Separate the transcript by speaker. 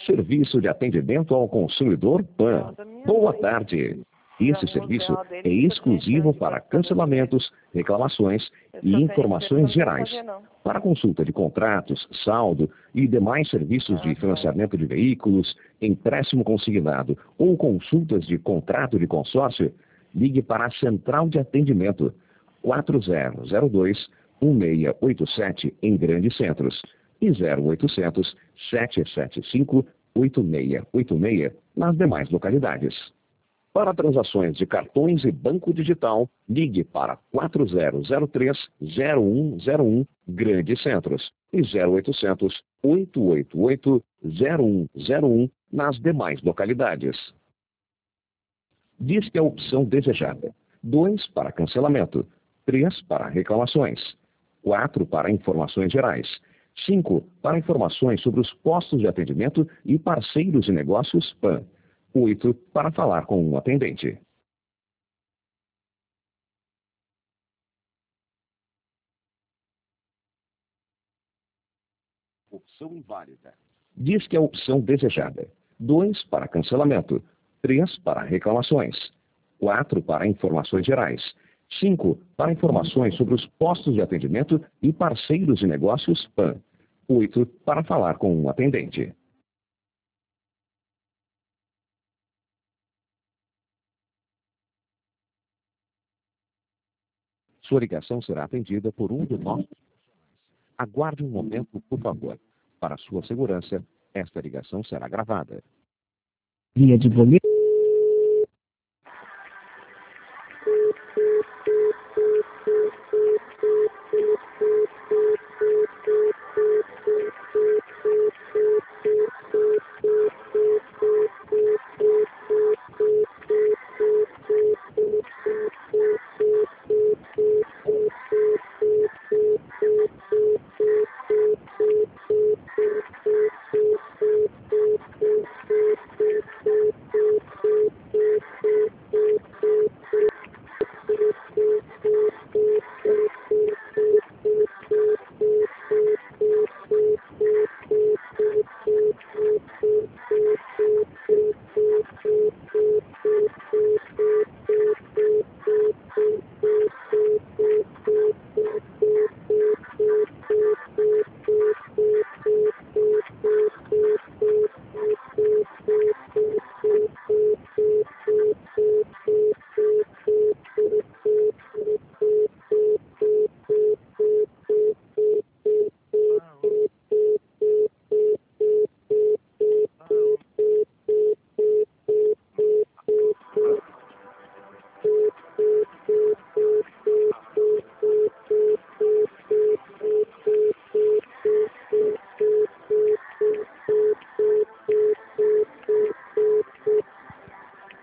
Speaker 1: Serviço de Atendimento ao Consumidor PAN. Boa tarde. Esse serviço é exclusivo para cancelamentos, reclamações e informações gerais. Para consulta de contratos, saldo e demais serviços de financiamento de veículos, empréstimo consignado ou consultas de contrato de consórcio, ligue para a Central de Atendimento 4002-1687 em Grandes Centros e 0800 775 8686 nas demais localidades. Para transações de cartões e banco digital, ligue para 4003-0101 Grandes Centros e 0800 888 0101 nas demais localidades. Disque a opção desejada. 2 para cancelamento, 3 para reclamações, 4 para informações gerais, 5 para informações sobre os postos de atendimento e parceiros de negócios PAN. 8 para falar com um atendente. Opção inválida. Diz que é a opção desejada. 2 para cancelamento, 3 para reclamações, 4 para informações gerais, 5 para informações sobre os postos de atendimento e parceiros de negócios PAN. 8 para falar com um atendente. Sua ligação será atendida por um de nossos profissionais. Aguarde um momento, por favor. Para sua segurança, esta ligação será gravada. Via de boleto.